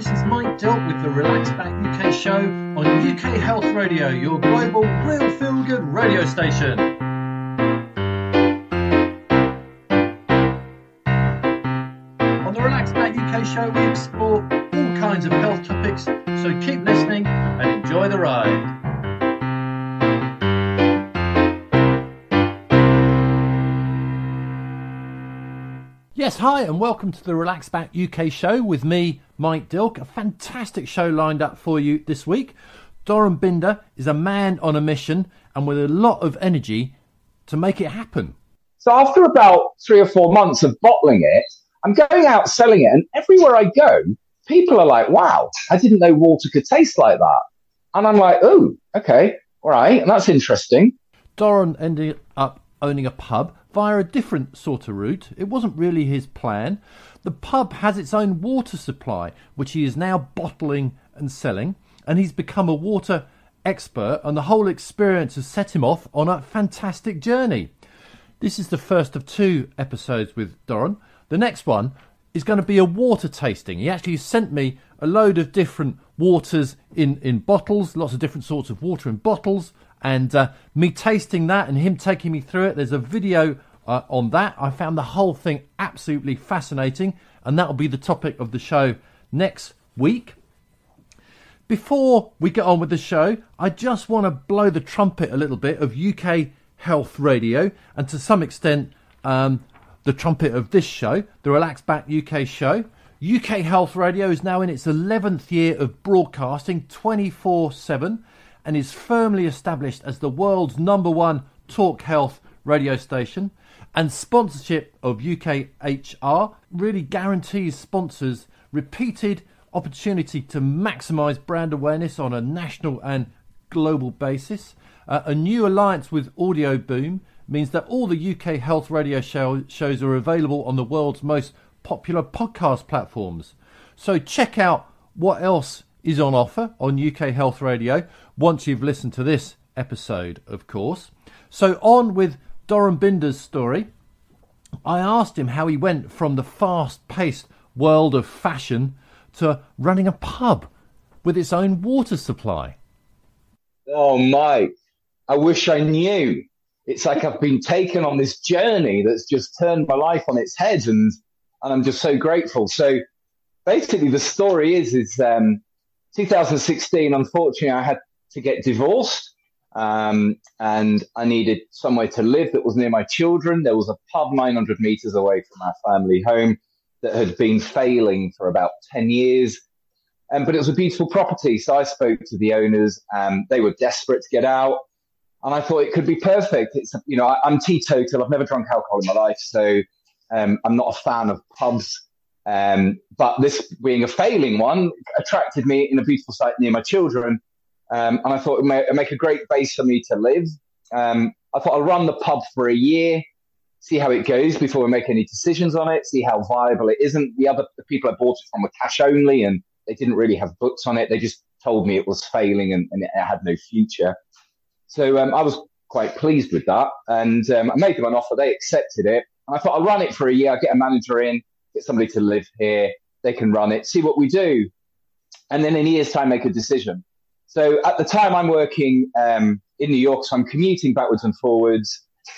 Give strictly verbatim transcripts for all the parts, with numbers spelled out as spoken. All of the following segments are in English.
this is Mike Dilk with the Relax Back U K show on U K Health Radio, your global real feel-good radio station. On the Relax Back U K show, we explore all kinds of health topics, so keep listening and enjoy the ride. Yes, hi, and welcome to the Relax Back U K show with me, Mike Dilk. A fantastic show lined up for you this week. Doron Binder is a man on a mission and with a lot of energy to make it happen. So after about three or four months of bottling it, I'm going out selling it, and everywhere I go, people are like, wow, I didn't know water could taste like that. And I'm like, oh, okay, all right, and that's interesting. Doron ended up owning a pub via a different sort of route. It wasn't really his plan. The pub has its own water supply, which he is now bottling and selling, and he's become a water expert, and the whole experience has set him off on a fantastic journey. This is the first of two episodes with Doron. The next one is going to be a water tasting. He actually sent me a load of different waters in, in bottles, lots of different sorts of water in bottles, and uh, me tasting that and him taking me through it. There's a video uh, on that. I found the whole thing absolutely fascinating, and that will be the topic of the show next week. Before we get on with the show, I just want to blow the trumpet a little bit of U K Health Radio, and to some extent um, the trumpet of this show, the Relax Back U K show. U K Health Radio is now in its eleventh year of broadcasting twenty-four seven and is firmly established as the world's number one talk health radio station. And sponsorship of U K H R really guarantees sponsors repeated opportunity to maximise brand awareness on a national and global basis. Uh, a new alliance with Audio Boom means that all the U K Health Radio show, shows are available on the world's most popular podcast platforms. So check out what else is on offer on U K Health Radio once you've listened to this episode, of course. So on with Doron Binder's story. I asked him how he went from the fast-paced world of fashion to running a pub with its own water supply. Oh, Mike, I wish I knew. It's like I've been taken on this journey that's just turned my life on its head, and and I'm just so grateful. So basically the story is, is um, two thousand sixteen, unfortunately, I had to get divorced. Um, and I needed somewhere to live that was near my children. There was a pub nine hundred meters away from our family home that had been failing for about ten years. Um, but it was a beautiful property. So I spoke to the owners. Um, they were desperate to get out. And I thought it could be perfect. It's, you know, I, I'm teetotal. I've never drunk alcohol in my life. So um, I'm not a fan of pubs. Um, but this being a failing one attracted me in a beautiful site near my children. Um, and I thought it would make a great base for me to live. Um, I thought I'll run the pub for a year, see how it goes before we make any decisions on it, see how viable it isn't. The other the people I bought it from were cash only, and they didn't really have books on it. They just told me it was failing and, and it had no future. So um, I was quite pleased with that. And um, I made them an offer. They accepted it. And I thought I'll run it for a year. I'll get a manager in, get somebody to live here. They can run it, see what we do. And then in a year's time, make a decision. So at the time, I'm working um, in New York, so I'm commuting backwards and forwards.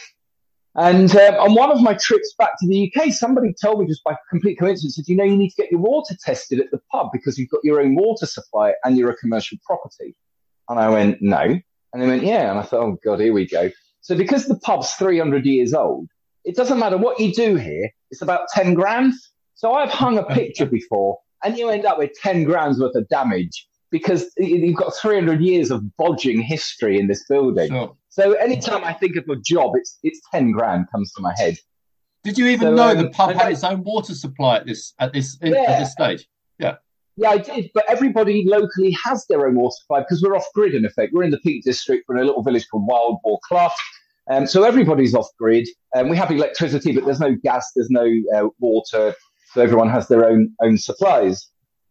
And um, on one of my trips back to the U K, somebody told me just by complete coincidence, said, you know, you need to get your water tested at the pub because you've got your own water supply and you're a commercial property. And I went, no. And they went, yeah. And I thought, oh, God, here we go. So because the pub's three hundred years old, it doesn't matter what you do here. It's about ten grand. So I've hung a picture before and you end up with ten grand's worth of damage, because you've got three hundred years of bodging history in this building. Sure. So anytime I think of a job, it's it's ten grand comes to my head. Did you even so, know um, the pub had its own water supply at this at this yeah. at this stage? Yeah. Yeah, I did. But everybody locally has their own water supply because we're off grid in effect. We're in the Peak District. We're in a little village called Wild Boar Clough. Um, so everybody's off grid. Um, we have electricity, but there's no gas, there's no uh, water. So everyone has their own own supplies.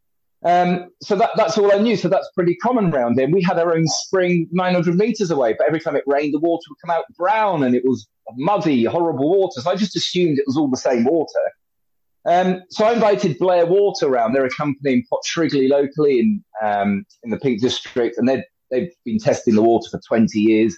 Um, so that, that's all I knew. So that's pretty common around here. We had our own spring nine hundred meters away, but every time it rained, the water would come out brown and it was muddy, horrible water. So I just assumed it was all the same water. Um, so I invited Blair Water around. They're a company in Portrigley locally in um, in the Peak District, and they've they've been testing the water for twenty years.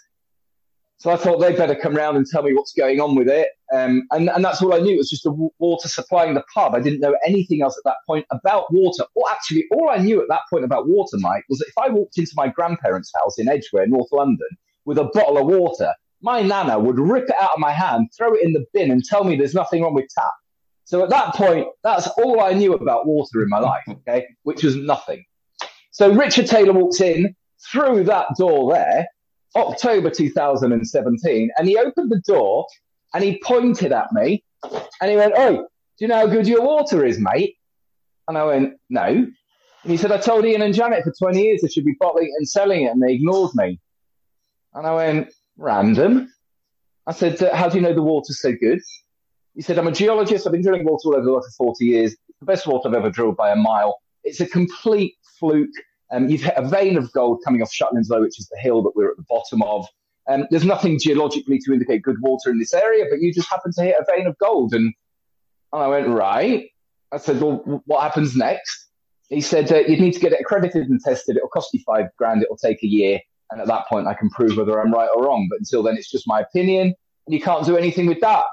So I thought they'd better come round and tell me what's going on with it. Um, and, and that's all I knew. It was just the w- water supplying the pub. I didn't know anything else at that point about water. Or actually, all I knew at that point about water, Mike, was that if I walked into my grandparents' house in Edgware, North London, with a bottle of water, my nana would rip it out of my hand, throw it in the bin and tell me there's nothing wrong with tap. So at that point, that's all I knew about water in my life, okay, which was nothing. So Richard Taylor walks in through that door there, October two thousand seventeen, and he opened the door and he pointed at me and he went, "Oh, do you know how good your water is, mate?" And I went, "No." And he said, "I told Ian and Janet for twenty years they should be bottling it and selling it, and they ignored me." And I went, "Random." I said, "How do you know the water's so good?" He said, "I'm a geologist. I've been drilling water all over the world for forty years. It's the best water I've ever drilled by a mile. It's a complete fluke. Um, you've hit a vein of gold coming off Shetlands Low, which is the hill that we're at the bottom of. Um, there's nothing geologically to indicate good water in this area, but you just happen to hit a vein of gold." And, and I went, "Right." I said, "Well, what happens next?" He said, uh, "You'd need to get it accredited and tested. It'll cost you five grand. It'll take a year. And at that point, I can prove whether I'm right or wrong. But until then, it's just my opinion. And you can't do anything with that."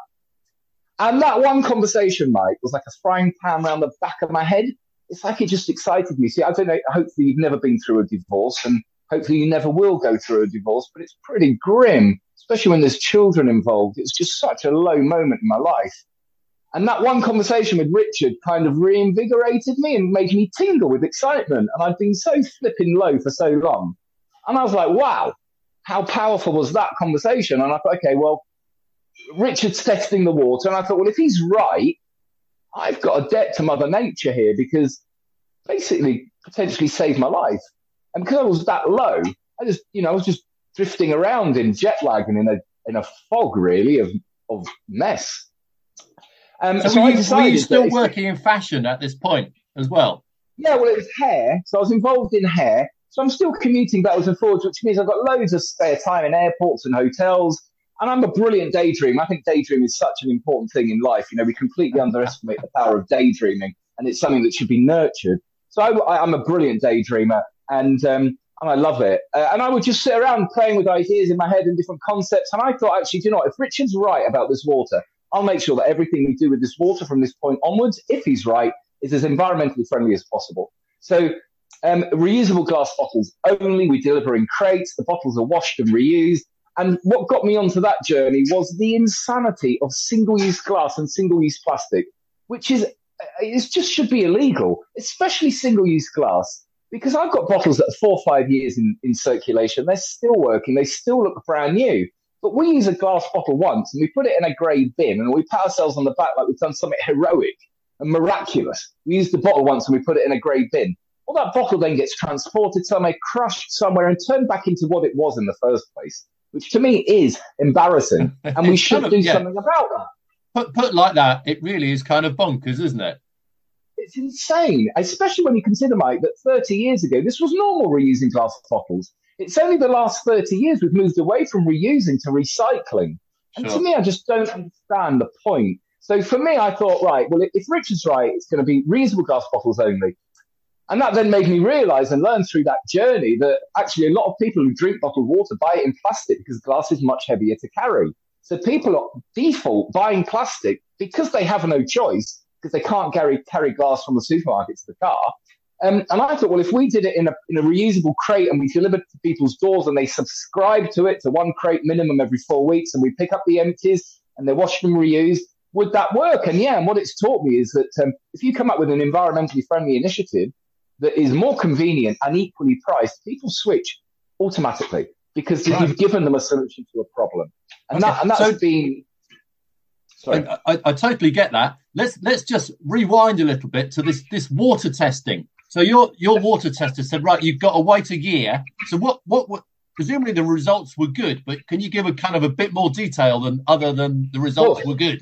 And that one conversation, Mike, was like a frying pan around the back of my head. It's like it just excited me. See, I don't know, hopefully you've never been through a divorce and hopefully you never will go through a divorce, but it's pretty grim, especially when there's children involved. It's just such a low moment in my life. And that one conversation with Richard kind of reinvigorated me and made me tingle with excitement. And I'd been so flipping low for so long. And I was like, wow, how powerful was that conversation? And I thought, okay, well, Richard's testing the water. And I thought, well, if he's right, I've got a debt to Mother Nature here because basically potentially saved my life. And because I was that low, I just, you know, I was just drifting around in jet lag and in a in a fog really of of mess. Um, so, so were, I you, decided were you still that working in fashion at this point as well? Yeah, well, it was hair. So I was involved in hair. So I'm still commuting backwards and forwards, which means I've got loads of spare time in airports and hotels. And I'm a brilliant daydreamer. I think daydreaming is such an important thing in life. You know, we completely underestimate the power of daydreaming, and it's something that should be nurtured. So I, I'm a brilliant daydreamer, and um, and I love it. Uh, and I would just sit around playing with ideas in my head and different concepts. And I thought, actually, do you know what? If Richard's right about this water, I'll make sure that everything we do with this water from this point onwards, if he's right, is as environmentally friendly as possible. So um, reusable glass bottles only. We deliver in crates. The bottles are washed and reused. And what got me onto that journey was the insanity of single-use glass and single-use plastic, which is, it just should be illegal, especially single-use glass, because I've got bottles that are four or five years in, in circulation. They're still working. They still look brand new. But we use a glass bottle once and we put it in a grey bin and we pat ourselves on the back like we've done something heroic and miraculous. We use the bottle once and we put it in a grey bin. Well, that bottle then gets transported somewhere, crushed somewhere and turned back into what it was in the first place, which to me is embarrassing. And we should kind of, do yeah. something about that. Put, put like that, it really is kind of bonkers, isn't it? It's insane, especially when you consider, Mike, that thirty years ago, this was normal reusing glass bottles. It's only the last thirty years we've moved away from reusing to recycling. And sure. to me, I just don't understand the point. So for me, I thought, right, well, if Richard's right, it's going to be reusable glass bottles only. And that then made me realise and learn through that journey that actually a lot of people who drink bottled water buy it in plastic because glass is much heavier to carry. So people are default buying plastic because they have no choice, because they can't carry, carry glass from the supermarket to the car. Um, and I thought, well, if we did it in a, in a reusable crate and we delivered it to people's doors and they subscribe to it to one crate minimum every four weeks and we pick up the empties and they're washed and reused, would that work? And yeah, and what it's taught me is that um, if you come up with an environmentally friendly initiative that is more convenient and equally priced, people switch automatically because right. you've given them a solution to a problem. And okay. that and that's so, been... Sorry. I, I, I totally get that. Let's let's just rewind a little bit to this, this water testing. So your your water tester said, right, you've got to wait a year. So what, what, what presumably the results were good, but can you give a kind of a bit more detail than other than the results well, were good?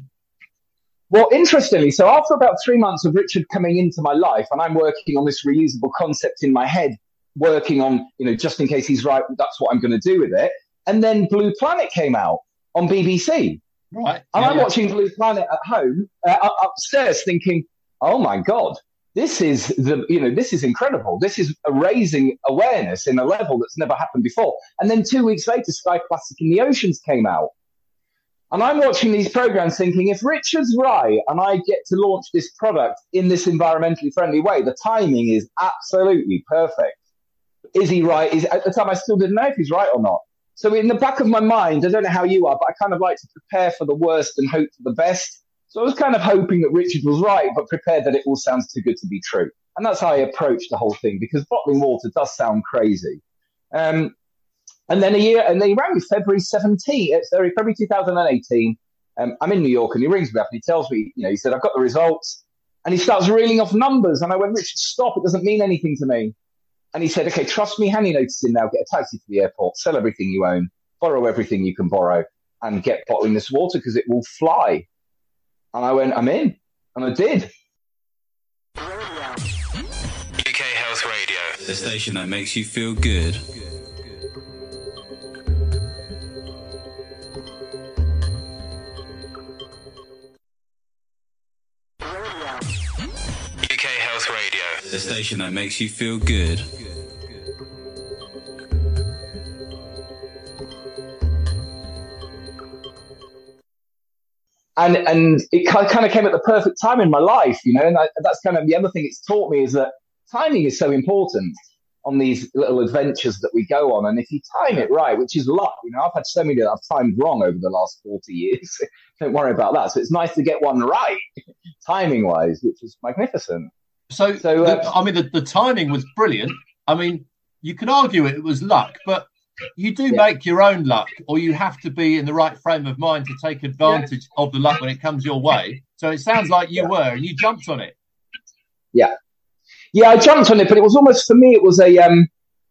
Well, interestingly, so after about three months of Richard coming into my life and I'm working on this reusable concept in my head, working on, you know, just in case he's right, that's what I'm going to do with it. And then Blue Planet came out on B B C. Right. And yeah, I'm yeah. watching Blue Planet at home, uh, upstairs, thinking, "Oh my God, this is the you know this is incredible. This is raising awareness in a level that's never happened before." And then two weeks later, Sky Plastic in the Oceans came out, and I'm watching these programs, thinking, if Richard's right, and I get to launch this product in this environmentally friendly way, the timing is absolutely perfect. Is he right? Is at the time I still didn't know if he's right or not. So in the back of my mind, I don't know how you are, but I kind of like to prepare for the worst and hope for the best. So I was kind of hoping that Richard was right, but prepared that it all sounds too good to be true. And that's how I approached the whole thing, because bottling water does sound crazy. Um, and then a year, and then he rang me February seventeenth, it's February two thousand eighteen. Um, I'm in New York, and he rings me up and he tells me, you know, he said, "I've got the results." And he starts reeling off numbers. And I went, "Richard, stop. It doesn't mean anything to me." And he said, "Okay, trust me, hand your notice in now, get a taxi to the airport, sell everything you own, borrow everything you can borrow, and get bottling this water because it will fly." And I went, "I'm in." And I did. U K Health Radio, the station that makes you feel good. U K Health Radio, the station that makes you feel good. And and it kind of came at the perfect time in my life, you know, and I, that's kind of the other thing it's taught me, is that timing is so important on these little adventures that we go on. And if you time it right, which is luck, you know, I've had so many that I've timed wrong over the last forty years. Don't worry about that. So it's nice to get one right, timing wise, which is magnificent. So, so uh, the, I mean, the, the timing was brilliant. I mean, you could argue it was luck, but you do yeah. make your own luck, or you have to be in the right frame of mind to take advantage yeah. of the luck when it comes your way. So it sounds like you yeah. were, and you jumped on it. Yeah. Yeah, I jumped on it, but it was almost, for me, it was a, um,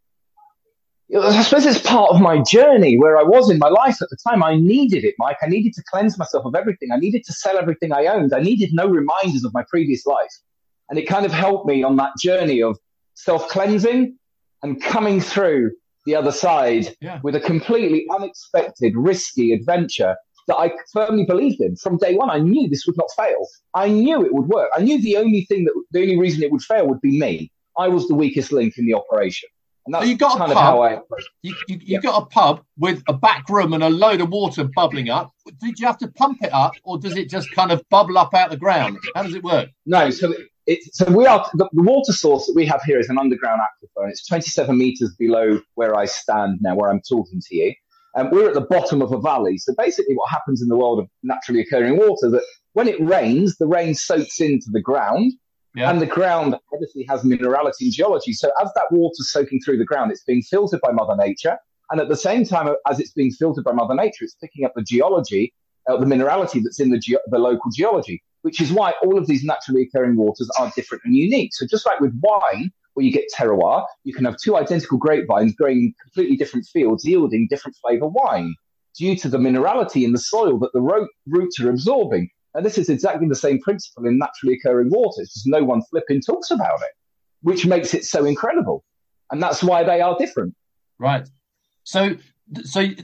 it was, I suppose it's part of my journey where I was in my life at the time. I needed it, Mike. I needed to cleanse myself of everything. I needed to sell everything I owned. I needed no reminders of my previous life. And it kind of helped me on that journey of self-cleansing and coming through the other side yeah. with a completely unexpected, risky adventure that I firmly believed in. From day one, I knew this would not fail. I knew it would work. I knew the only thing that, the only reason it would fail would be me. I was the weakest link in the operation. And that's so you got kind a of pub, how I approached it. You, you, you yeah. got a pub with a back room and a load of water bubbling up. Did you have to pump it up, or does it just kind of bubble up out of the ground? How does it work? No, so it, so we are the, the water source that we have here is an underground aquifer, and it's twenty-seven meters below where I stand now, where I'm talking to you. And um, we're at the bottom of a valley. So basically, what happens in the world of naturally occurring water, that when it rains, the rain soaks into the ground. Yeah. And the ground obviously has minerality and geology. So as that water's soaking through the ground, it's being filtered by Mother Nature. And at the same time as it's being filtered by Mother Nature, it's picking up the geology, uh, the minerality that's in the, ge- the local geology, which is why all of these naturally occurring waters are different and unique. So just like with wine, where you get terroir, you can have two identical grapevines growing in completely different fields, yielding different flavor wine due to the minerality in the soil that the ro- roots are absorbing. And this is exactly the same principle in naturally occurring water. It's just no one flipping talks about it, which makes it so incredible. And that's why they are different. Right. So, so you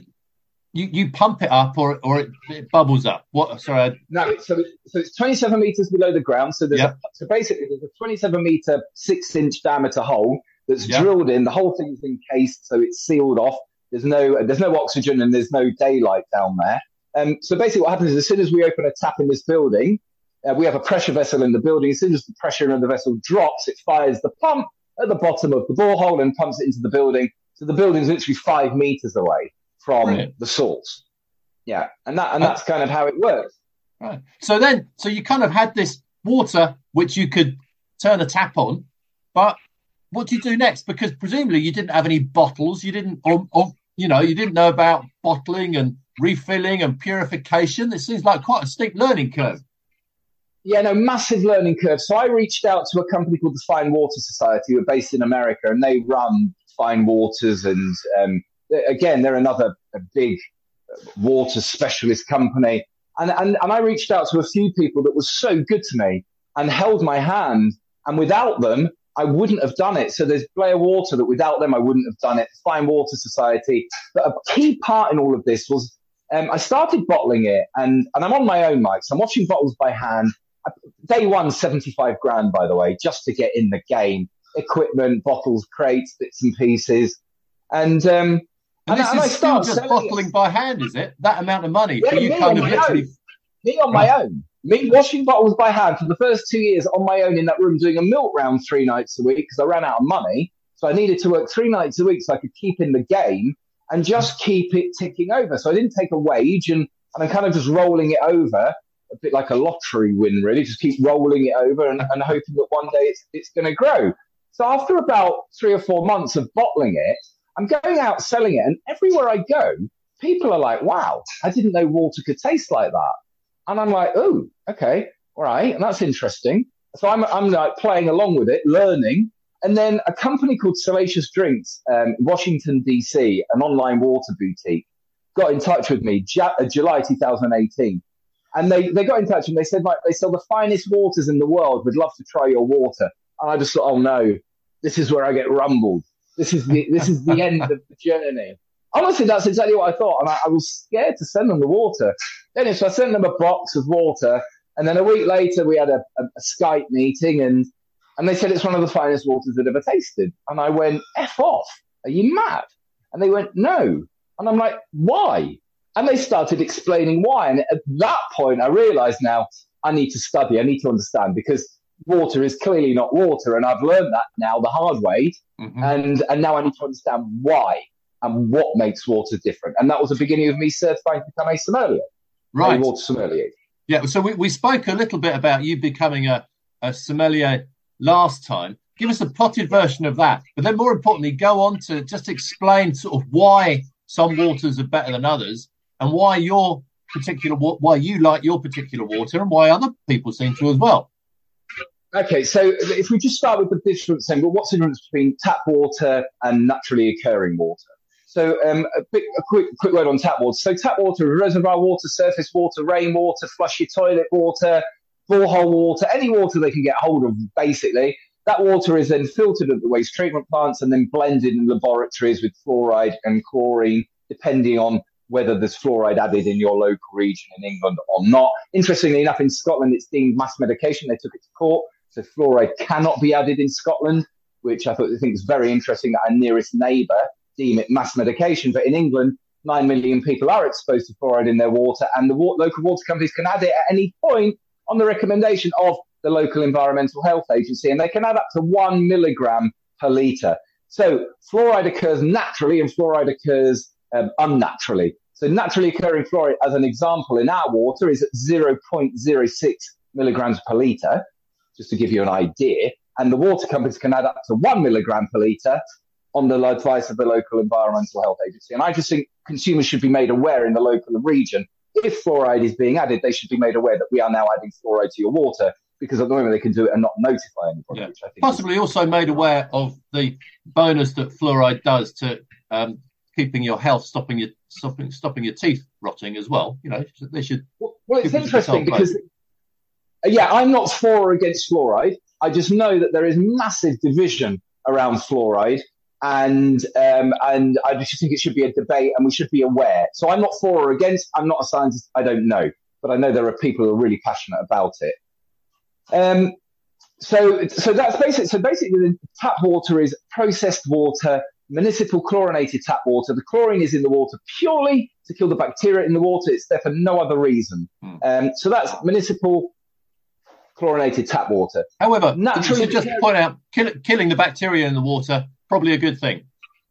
you pump it up, or or it, it bubbles up. What? Sorry. I... No. So so it's twenty-seven meters below the ground. So there's yep. a, so basically there's a twenty-seven meter, six inch diameter hole that's yep. drilled in. The whole thing's encased, so it's sealed off. There's no there's no oxygen and there's no daylight down there. Um, so basically what happens is as soon as we open a tap in this building, uh, we have a pressure vessel in the building. As soon as the pressure in the vessel drops, it fires the pump at the bottom of the borehole and pumps it into the building. So the building's literally five meters away from Brilliant. the source. Yeah. And that and that's kind of how it works. Right. So then, so you kind of had this water which you could turn a tap on, but what do you do next? Because presumably you didn't have any bottles. You didn't, or, or you know, you didn't know about bottling and refilling and purification. It seems like quite a steep learning curve. Yeah, no, massive learning curve. So I reached out to a company called the Fine Water Society, who are based in America, and they run fine waters. And um, again, they're another a big water specialist company. And, and and I reached out to a few people that was so good to me and held my hand. And without them, I wouldn't have done it. So there's Blair Water that without them, I wouldn't have done it. Fine Water Society. But a key part in all of this was um, I started bottling it, and, and I'm on my own, Mike. So I'm washing bottles by hand. Day one, seventy-five grand, by the way, just to get in the game. Equipment, bottles, crates, bits and pieces. And, um, and, and this and is I still just bottling it. by hand, is it? That amount of money Yeah, for you me kind on of my literally... own. Me on my own. Me washing bottles by hand for the first two years on my own in that room, doing a milk round three nights a week because I ran out of money. So I needed to work three nights a week so I could keep in the game and just keep it ticking over. So I didn't take a wage, and, and I'm kind of just rolling it over, a bit like a lottery win, really. Just keep rolling it over and, and hoping that one day it's, it's going to grow. So after about three or four months of bottling it, I'm going out selling it, and everywhere I go, people are like, wow, I didn't know water could taste like that. And I'm like, oh, okay, all right, and that's interesting. So I'm I'm like playing along with it, learning. And then a company called Salacious Drinks, um, Washington, D C, an online water boutique, got in touch with me J- July two thousand eighteen. And they, they got in touch and they said, like, they sell the finest waters in the world. We'd love to try your water. And I just thought, oh no, this is where I get rumbled. This is the this is the end of the journey. Honestly, that's exactly what I thought. And I, I was scared to send them the water. Anyway, so I sent them a box of water. And then a week later, we had a, a, a Skype meeting, and, and they said it's one of the finest waters they'd ever tasted. And I went, F off. Are you mad? And they went, no. And I'm like, why? And they started explaining why. And at that point, I realized now I need to study. I need to understand, because water is clearly not water. And I've learned that now the hard way. Mm-hmm. And, and now I need to understand why and what makes water different. And that was the beginning of me certifying to become a sommelier. Right. A water sommelier. Yeah. So we, we spoke a little bit about you becoming a, a sommelier last time. Give us a potted version of that. But then more importantly, go on to just explain sort of why some waters are better than others, and why your particular, why you like your particular water, and why other people seem to as well. Okay, so if we just start with the difference, then, well, what's the difference between tap water and naturally occurring water? So um, a, bit, a quick quick word on tap water. So tap water, reservoir water, surface water, rainwater, flush your toilet water, borehole water, any water they can get hold of, basically. That water is then filtered at the waste treatment plants and then blended in laboratories with fluoride and chlorine, depending on whether there's fluoride added in your local region in England or not. Interestingly enough, in Scotland, it's deemed mass medication. They took it to court. So fluoride cannot be added in Scotland, which I thought I think is very interesting that our nearest neighbour deem it mass medication. But in England, nine million people are exposed to fluoride in their water, and the wa- local water companies can add it at any point on the recommendation of the local environmental health agency, and they can add up to one milligram per litre. So fluoride occurs naturally and fluoride occurs um, unnaturally. So naturally occurring fluoride, as an example, in our water is at zero point zero six milligrams per litre, just to give you an idea. And the water companies can add up to one milligram per litre on the advice of the local environmental health agency. And I just think consumers should be made aware in the local region. If fluoride is being added, they should be made aware that we are now adding fluoride to your water, because at the moment they can do it and not notify anybody. Yeah. Which I think Possibly is... also made aware of the bonus that fluoride does to um, keeping your health, stopping your stopping stopping your teeth rotting as well. You know, they should. Well, well it's interesting because, uh, yeah, I'm not for or against fluoride. I just know that there is massive division around fluoride, and um, and I just think it should be a debate, and we should be aware. So I'm not for or against. I'm not a scientist. I don't know, but I know there are people who are really passionate about it. Um, so, so that's basic. So basically the tap water is processed water, municipal chlorinated tap water. The chlorine is in the water purely to kill the bacteria in the water. It's there for no other reason. Mm. Um, so that's municipal chlorinated tap water. However, naturally, you should just point out kill, killing the bacteria in the water, probably a good thing.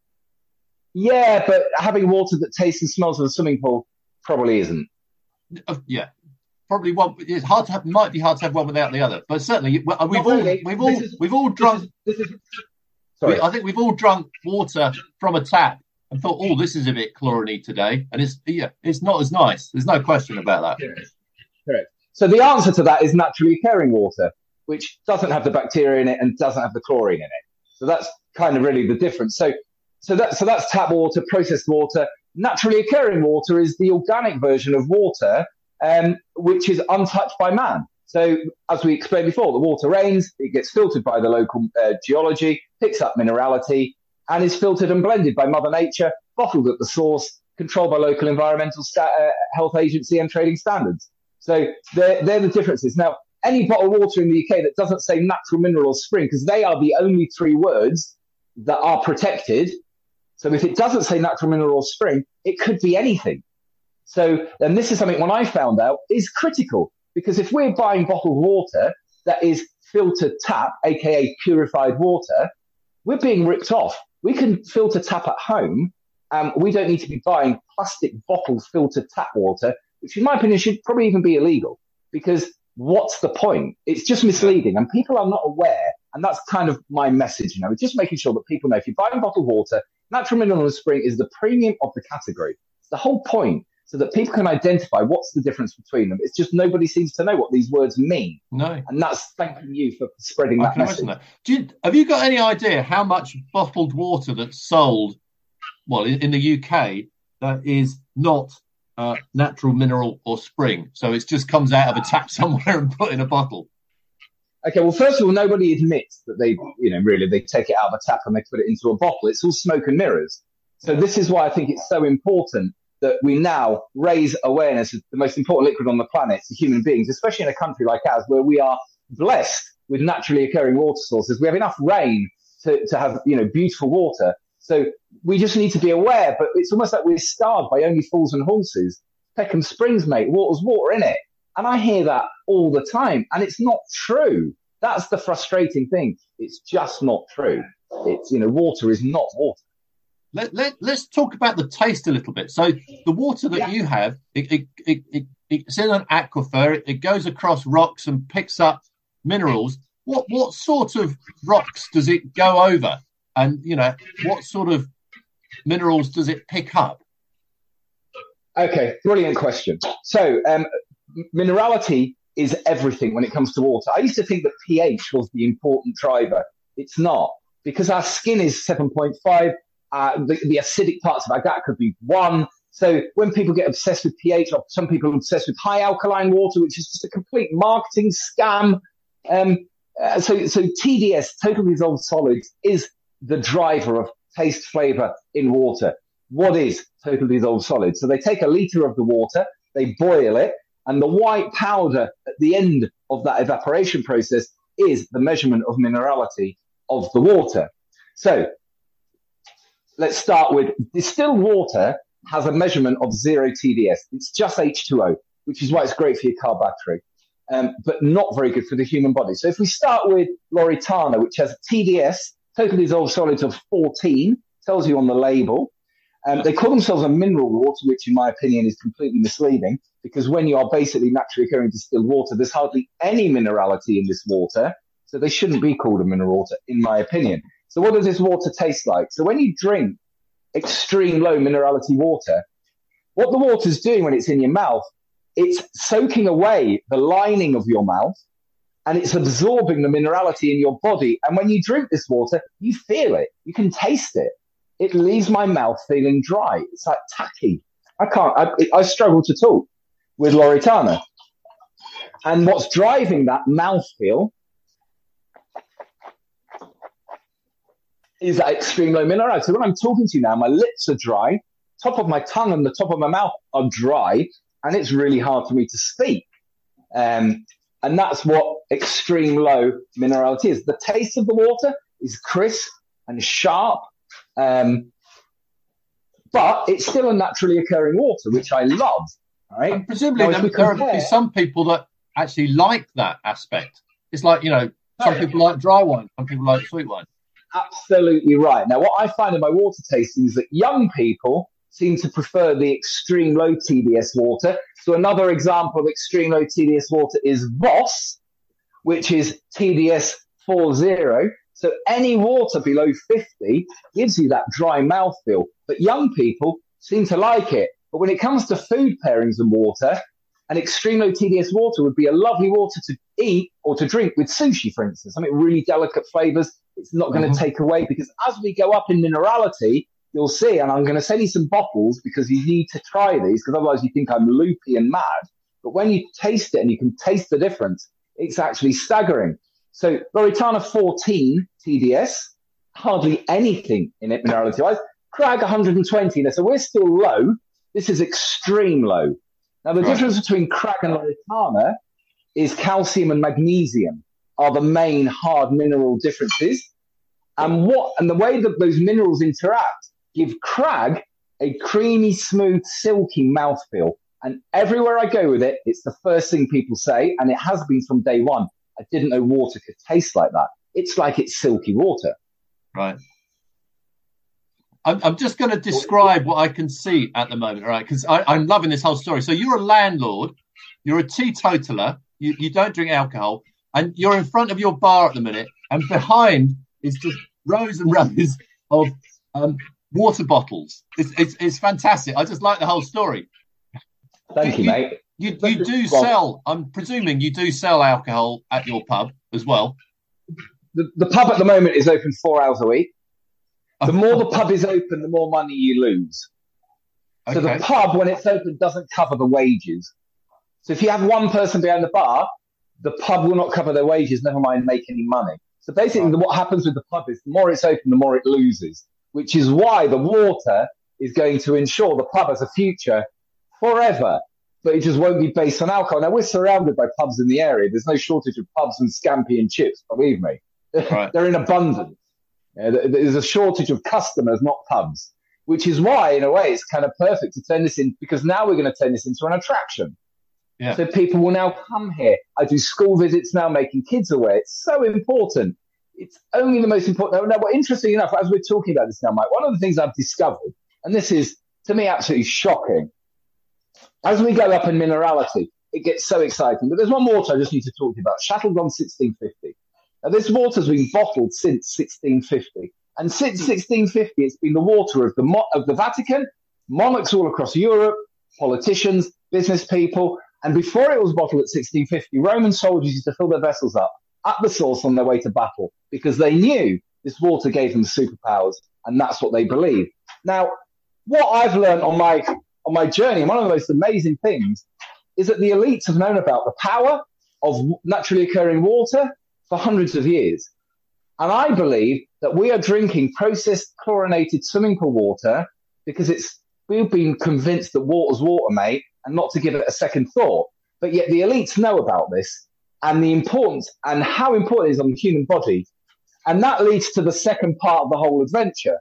Yeah, but having water that tastes and smells of a swimming pool probably isn't. Uh, yeah. Probably one. It's hard to have. Might be hard to have one without the other. But certainly, we've all really. we've all is, we've all drunk. This is, this is, sorry, we, I think we've all drunk water from a tap and thought, "Oh, this is a bit chlorine today," and it's yeah, it's not as nice. There's no question about that. Correct. Correct. So the answer to that is naturally occurring water, which doesn't have the bacteria in it and doesn't have the chlorine in it. So that's kind of really the difference. So, so that so that's tap water, processed water. Naturally occurring water is the organic version of water, Um, which is untouched by man. So, as we explained before, the water rains, it gets filtered by the local uh, geology, picks up minerality, and is filtered and blended by Mother Nature, bottled at the source, controlled by local environmental sta- uh, health agency and trading standards. So they're, they're the differences. Now, any bottled water in the U K that doesn't say natural mineral or spring, because they are the only three words that are protected. So if it doesn't say natural mineral or spring, it could be anything. So, and this is something when I found out is critical, because if we're buying bottled water that is filtered tap, aka purified water, we're being ripped off. We can filter tap at home. Um, we don't need to be buying plastic bottled filtered tap water, which in my opinion should probably even be illegal, because what's the point? It's just misleading and people are not aware. And that's kind of my message, you know, it's just making sure that people know if you're buying bottled water, natural mineral and spring is the premium of the category. It's the whole point, so that people can identify what's the difference between them. It's just nobody seems to know what these words mean. No. And that's thanking you for spreading I that can message. imagine that. Do you, have you got any idea how much bottled water that's sold, well, in, in the U K, that is not uh, natural mineral or spring? So it just comes out of a tap somewhere and put in a bottle. Okay, well, first of all, nobody admits that they, you know, really, they take it out of a tap and they put it into a bottle. It's all smoke and mirrors. So this is why I think it's so important that we now raise awareness of the most important liquid on the planet to human beings, especially in a country like ours where we are blessed with naturally occurring water sources. We have enough rain to, to have, you know, beautiful water. So we just need to be aware, but it's almost like we're starved by only fools and horses. Peckham Springs, mate, water's water, innit? And I hear that all the time, and it's not true. That's the frustrating thing. It's just not true. It's, you know, water is not water. Let, let, let's talk about the taste a little bit. So the water that yeah. you have, it, it, it, it, it's in an aquifer. It, it goes across rocks and picks up minerals. What what sort of rocks does it go over? And, you know, what sort of minerals does it pick up? Okay, brilliant question. So um, minerality is everything when it comes to water. I used to think that pH was the important driver. It's not, because our skin is seven point five. Uh, the, the acidic parts of our gut could be one. So when people get obsessed with pH, or some people are obsessed with high alkaline water, which is just a complete marketing scam. Um, uh, so, so T D S, total dissolved solids, is the driver of taste, flavor in water. What is total dissolved solids? So they take a liter of the water, they boil it, and the white powder at the end of that evaporation process is the measurement of minerality of the water. So let's start with distilled water has a measurement of zero T D S. It's just H two O, which is why it's great for your car battery, um, but not very good for the human body. So if we start with Loredana, which has a T D S, total dissolved solids of fourteen, tells you on the label. Um, they call themselves a mineral water, which in my opinion is completely misleading, because when you are basically naturally occurring distilled water, there's hardly any minerality in this water. So they shouldn't be called a mineral water, in my opinion. So what does this water taste like? So when you drink extreme low minerality water, what the water's doing when it's in your mouth, it's soaking away the lining of your mouth and it's absorbing the minerality in your body. And when you drink this water, you feel it. You can taste it. It leaves my mouth feeling dry. It's like tacky. I can't, I, I struggle to talk with Loredana. And what's driving that mouthfeel is that extreme low minerality. So when I'm talking to you now, my lips are dry, top of my tongue and the top of my mouth are dry, and it's really hard for me to speak. Um, and that's what extreme low minerality is. The taste of the water is crisp and sharp, um, but it's still a naturally occurring water, which I love. All right? And presumably there, there are some people that actually like that aspect. It's like, you know, some oh, yeah. people like dry wine, some people like sweet wine. Absolutely right. Now, what I find in my water tasting is that young people seem to prefer the extreme low T D S water. So another example of extreme low T D S water is Voss, which is T D S forty. So any water below fifty gives you that dry mouthfeel. But young people seem to like it. But when it comes to food pairings and water, an extreme low T D S water would be a lovely water to eat or to drink with sushi, for instance. Something really delicate flavors. It's not going to mm-hmm. take away, because as we go up in minerality, you'll see, and I'm going to send you some bottles because you need to try these, because otherwise you think I'm loopy and mad. But when you taste it and you can taste the difference, it's actually staggering. So Loredana fourteen T D S, hardly anything in it minerality-wise. Crag one hundred twenty. Now, so we're still low. This is extreme low. Now, the right. difference between crag and Loretana is calcium and magnesium are the main hard mineral differences. And what and the way that those minerals interact give crag a creamy, smooth, silky mouthfeel. And everywhere I go with it, it's the first thing people say, and it has been from day one. I didn't know water could taste like that. It's like it's silky water. Right. I'm, I'm just going to describe what I can see at the moment, all right? Because I'm loving this whole story. So you're a landlord, you're a teetotaler, you, you don't drink alcohol, and you're in front of your bar at the minute, and behind is just rows and rows of um, water bottles. It's, it's it's fantastic. I just like the whole story. Thank you, you mate. You you do sell. I'm presuming you do sell alcohol at your pub as well. The, the pub at the moment is open four hours a week. The more the pub is open, the more money you lose. So okay. the pub, when it's open, doesn't cover the wages. So if you have one person behind the bar, the pub will not cover their wages, never mind make any money. So basically right. what happens with the pub is the more it's open, the more it loses, which is why the water is going to ensure the pub has a future forever. But it just won't be based on alcohol. Now, we're surrounded by pubs in the area. There's no shortage of pubs and scampi and chips, believe me. Right. They're in abundance. Yeah, there's a shortage of customers, not pubs, which is why, in a way, it's kind of perfect to turn this in, because now we're going to turn this into an attraction. Yeah. So people will now come here. I do school visits now, making kids aware. It's so important. It's only the most important. Now, what interesting enough, as we're talking about this now, Mike, one of the things I've discovered, and this is, to me, absolutely shocking, as we go up in minerality, it gets so exciting. But there's one water I just need to talk to you about, Châteaugrand sixteen fifty. Now, this water's been bottled since sixteen fifty. And since sixteen fifty, it's been the water of the mo- of the Vatican, monarchs all across Europe, politicians, business people. And before it was bottled at sixteen fifty, Roman soldiers used to fill their vessels up at the source on their way to battle because they knew this water gave them superpowers, and that's what they believed. Now, what I've learned on my on my journey, and one of the most amazing things, is that the elites have known about the power of naturally occurring water for hundreds of years. And I believe that we are drinking processed chlorinated swimming pool water because it's we've been convinced that water's water, mate, and not to give it a second thought. But yet the elites know about this and the importance and how important it is on the human body. And that leads to the second part of the whole adventure.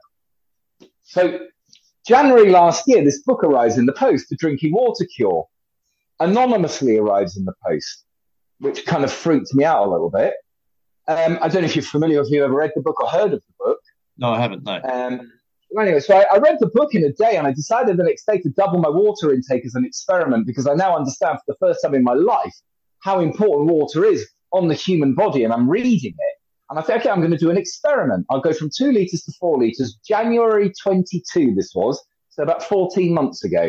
So January last year, this book arrives in the post, The Drinking Water Cure, anonymously arrives in the post, which kind of freaked me out a little bit. Um, I don't know if you're familiar, if you've ever read the book or heard of the book. No, I haven't, no. Um, well, anyway, so I, I read the book in a day, and I decided the next day to double my water intake as an experiment, because I now understand for the first time in my life how important water is on the human body, and I'm reading it. And I think, okay, I'm going to do an experiment. I'll go from two litres to four litres. January twenty-second, this was, so about fourteen months ago.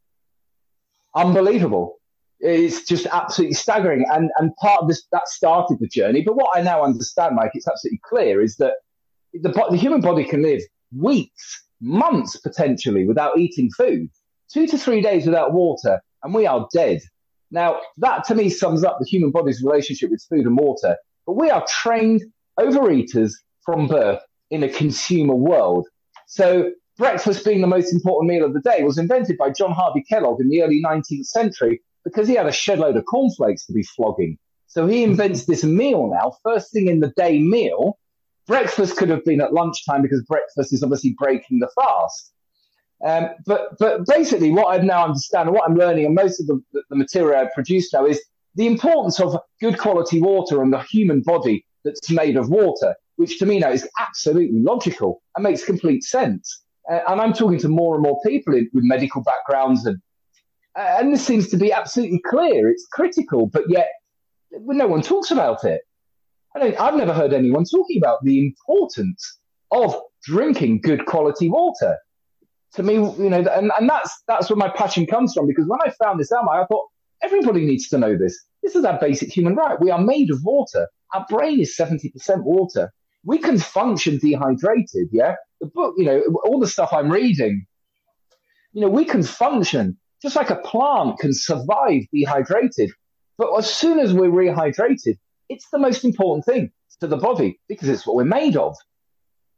Unbelievable. It's just absolutely staggering. And, and part of this, that started the journey. But what I now understand, Mike, it's absolutely clear, is that the, the human body can live weeks, months potentially without eating food, two to three days without water, and we are dead. Now, that to me sums up the human body's relationship with food and water. But we are trained overeaters from birth in a consumer world. So breakfast being the most important meal of the day was invented by John Harvey Kellogg in the early nineteenth century because he had a shed load of cornflakes to be flogging. So he invents this meal now, first thing in the day meal. Breakfast could have been at lunchtime because breakfast is obviously breaking the fast. Um, but but basically what I now understand and what I'm learning, and most of the, the material I've produced now, is the importance of good quality water on the human body that's made of water, which to me now is absolutely logical and makes complete sense. Uh, and I'm talking to more and more people in, with medical backgrounds, and uh, and this seems to be absolutely clear. It's critical, but yet no one talks about it. I don't, I've never heard anyone talking about the importance of drinking good quality water. To me, you know, and, and that's that's where my passion comes from, because when I found this out, I thought, everybody needs to know this. This is our basic human right. We are made of water. Our brain is seventy percent water. We can function dehydrated, yeah? The book, you know, all the stuff I'm reading, you know, we can function just like a plant can survive dehydrated. But as soon as we're rehydrated, it's the most important thing to the body because it's what we're made of.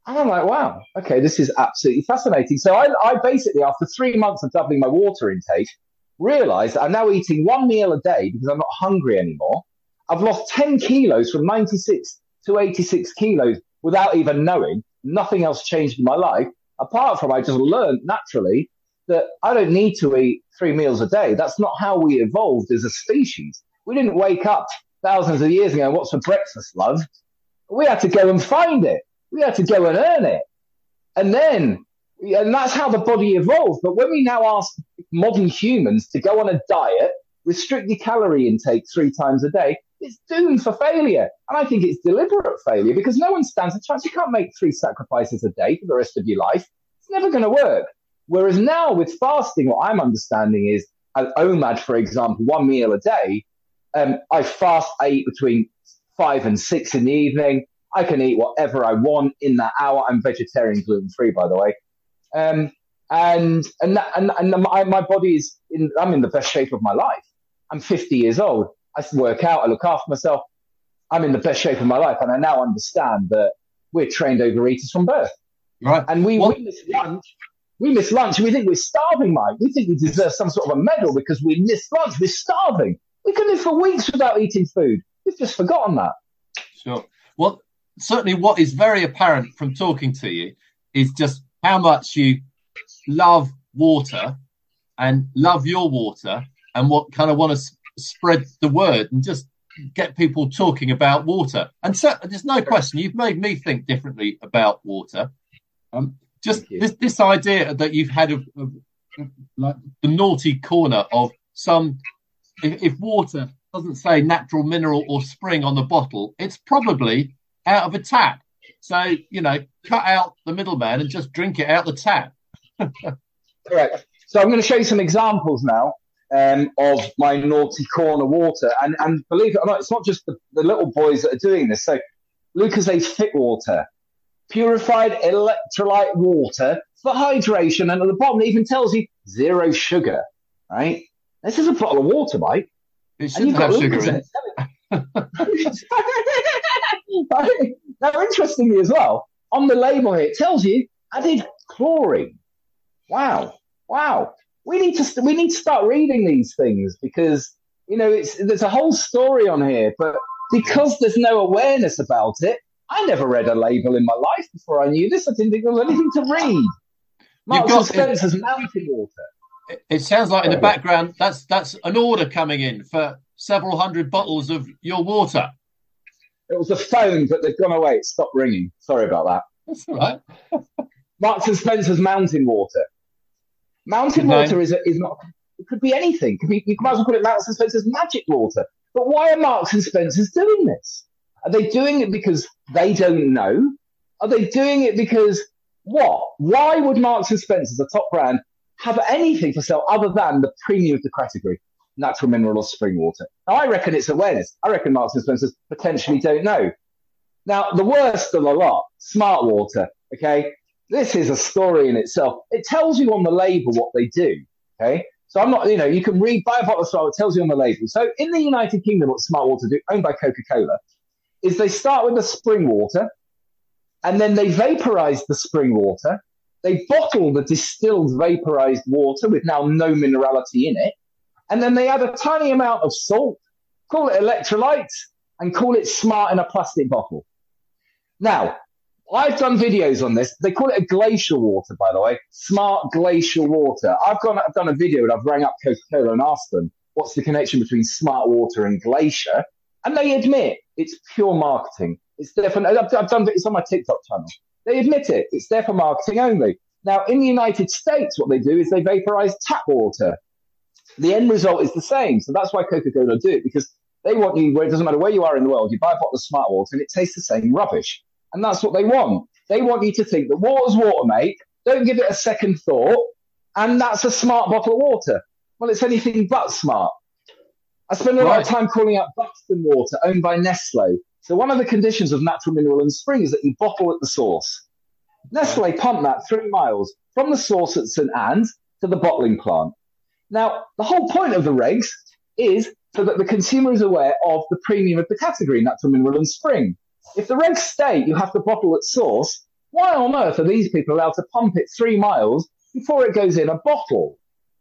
And I'm like, wow, okay, this is absolutely fascinating. So I, I basically, after three months of doubling my water intake, realized that I'm now eating one meal a day because I'm not hungry anymore. I've lost ten kilos from ninety-six to eighty-six kilos without even knowing. Nothing else changed in my life, apart from I just learned naturally that I don't need to eat three meals a day. That's not how we evolved as a species. We didn't wake up thousands of years ago and what's for breakfast, love? We had to go and find it. We had to go and earn it. And then, and that's how the body evolved. But when we now ask modern humans to go on a diet, restrict your calorie intake three times a day, it's doomed for failure. And I think it's deliberate failure because no one stands a chance. You can't make three sacrifices a day for the rest of your life. It's never going to work. Whereas now with fasting, what I'm understanding is, as O M A D, for example, one meal a day, um, I fast, I eat between five and six in the evening. I can eat whatever I want in that hour. I'm vegetarian, gluten-free, by the way. Um, and and that, and, and my, my body is, in, I'm in the best shape of my life. I'm fifty years old. I work out. I look after myself. I'm in the best shape of my life. And I now understand that we're trained overeaters from birth. Right. And we, we miss lunch. We miss lunch. We think we're starving, Mike. We think we deserve some sort of a medal because we miss lunch. We're starving. We can live for weeks without eating food. We've just forgotten that. Sure. Well, certainly what is very apparent from talking to you is just how much you love water and love your water and what kind of want to s- spread the word and just get people talking about water. And so there's no question you've made me think differently about water. Um, just this, this idea that you've had of, of, of like the naughty corner of some, if, if water doesn't say natural mineral or spring on the bottle, it's probably out of a tap. So, you know, cut out the middleman and just drink it out the tap. Correct. So I'm going to show you some examples now um, of my naughty corner water. And, and believe it or not, it's not just the, the little boys that are doing this. So Lucozade Fit Water, purified electrolyte water for hydration. And at the bottom, it even tells you zero sugar, right? This is a bottle of water, Mike. It shouldn't have sugar in it. Now, interestingly as well, on the label here, it tells you added chlorine. Wow, wow. We need to we need to start reading these things because you know it's there's a whole story on here, but because there's no awareness about it, I never read a label in my life before I knew this. I didn't think there was anything to read. Marks and Spencer's it, mountain water. It, it sounds like in the background that's that's an order coming in for several hundred bottles of your water. It was a phone, but they've gone away. It stopped ringing. Sorry about that. That's all right. Marks and Spencer's mountain water. Mountain Good water name. is a, is not. It could be anything. It could be, you might as well put it Marks and Spencer's magic water. But why are Marks and Spencer's doing this? Are they doing it because they don't know? Are they doing it because what? Why would Marks and Spencer's, a top brand, have anything for sale other than the premium of the category? Natural mineral or spring water. Now, I reckon it's awareness. I reckon Marks and Spencer's potentially don't know. Now, the worst of the lot, Smart Water, okay? This is a story in itself. It tells you on the label what they do, okay? So I'm not, you know, you can read, buy a bottle of Smart Water, it tells you on the label. So in the United Kingdom, what Smart Water do, owned by Coca-Cola, is they start with the spring water, and then they vaporize the spring water. They bottle the distilled vaporized water with now no minerality in it. And then they add a tiny amount of salt, call it electrolytes, and call it Smart in a plastic bottle. Now, I've done videos on this. They call it a glacial water, by the way. Smart glacial water. I've gone, I've done a video and I've rang up Coca-Cola and asked them what's the connection between Smart Water and Glacier. And they admit it's pure marketing. It's there for, I've, I've done it's on my TikTok channel. They admit it. It's there for marketing only. Now, in the United States, what they do is they vaporize tap water. The end result is the same. So that's why Coca-Cola do it, because they want you, where it doesn't matter where you are in the world, you buy a bottle of Smart Water and it tastes the same rubbish. And that's what they want. They want you to think that water's water, mate. Don't give it a second thought. And that's a smart bottle of water. Well, it's anything but smart. I spend a lot of time calling out Buxton Water, owned by Nestle. So one of the conditions of natural mineral and spring is that you bottle at the source. Nestle pump that three miles from the source at Saint Anne's to the bottling plant. Now, the whole point of the regs is so that the consumer is aware of the premium of the category, natural mineral and spring. If the regs state you have to bottle at source, Why on earth are these people allowed to pump it three miles before it goes in a bottle?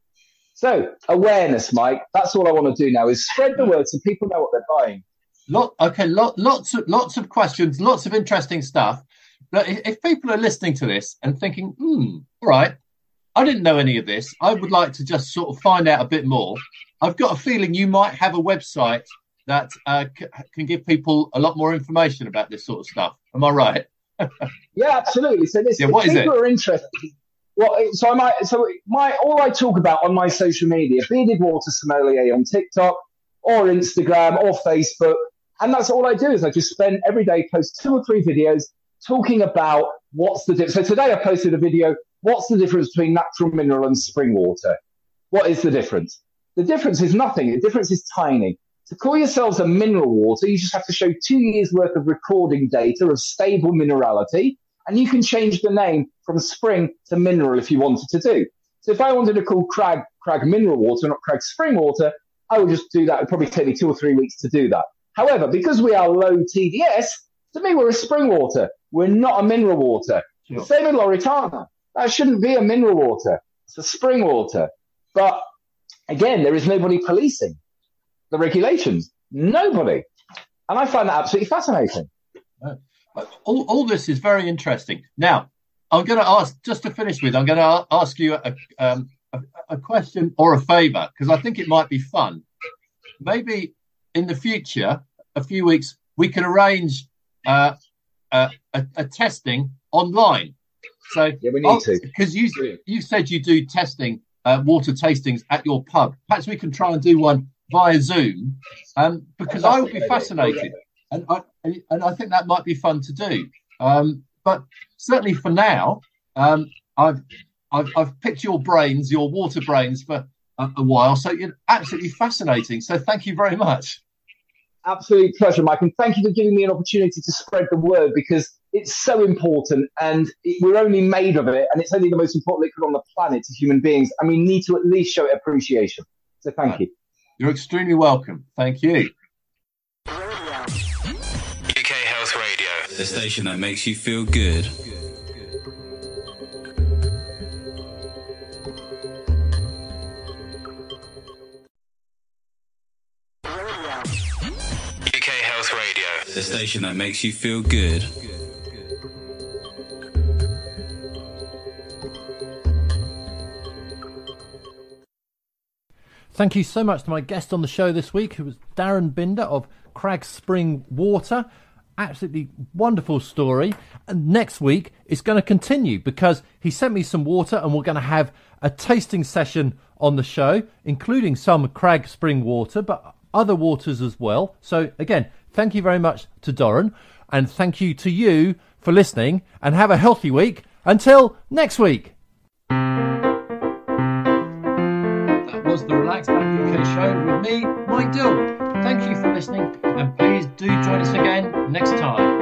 So awareness, Mike. That's all I want to do now is spread the word so people know what they're buying. Lot, okay, lot, lots of lots of questions, lots of interesting stuff. But if, if people are listening to this and thinking, hmm, all right, I didn't know any of this, I would like to just sort of find out a bit more. I've got a feeling you might have a website that uh, c- can give people a lot more information about this sort of stuff. Am I right? Yeah, absolutely. So this, yeah, if what is people it? are interested. Well, so I might, so my, all I talk about on my social media, Bearded Water Sommelier on TikTok or Instagram or Facebook. And that's all I do is I just spend every day, post two or three videos talking about what's the difference. So today I posted a video, what's the difference between natural mineral and spring water? What is the difference? The difference is nothing. The difference is tiny. To call yourselves a mineral water, you just have to show two years worth of recording data of stable minerality, and you can change the name from spring to mineral if you wanted to do. So if I wanted to call Crag, Crag mineral water, not Crag spring water, I would just do that. It would probably take me two or three weeks to do that. However, because we are low T D S, to me, we're a spring water. We're not a mineral water. Sure. The same with Loredana. That shouldn't be a mineral water. It's a spring water. But again, there is nobody policing the regulations. Nobody. And I find that absolutely fascinating. All, all this is very interesting. Now, I'm going to ask, just to finish with, I'm going to ask you a, um, a, a question or a favour, because I think it might be fun. Maybe in the future, a few weeks, we can arrange uh, a, a, a testing online. So, yeah, we need to. Because you, you said you do testing, uh, water tastings at your pub. Perhaps we can try and do one via Zoom, um, because I would be fascinated. And I, and I think that might be fun to do. Um, but certainly for now, um, I've, I've I've picked your brains, your water brains, for a, a while. So you're absolutely fascinating. So thank you very much. Absolute pleasure, Mike. And thank you for giving me an opportunity to spread the word, because it's so important and it, we're only made of it. And it's only the most important liquid on the planet to human beings. And we need to at least show it appreciation. So thank right. you. You're extremely welcome. Thank you. The station that makes you feel good. U K Health Radio. The station that makes you feel good. Thank you so much to my guest on the show this week, who was Darren Binder of Crag Spring Water. Absolutely wonderful story. And next week it's going to continue, because he sent me some water and we're going to have a tasting session on the show, including some Crag Spring water, but other waters as well. So again, thank you very much to Doran, and thank you to you for listening, and have a healthy week until next week. That was the Relax Back U K show with me, Mike Dill. Thank you for listening, and please do join us again next time.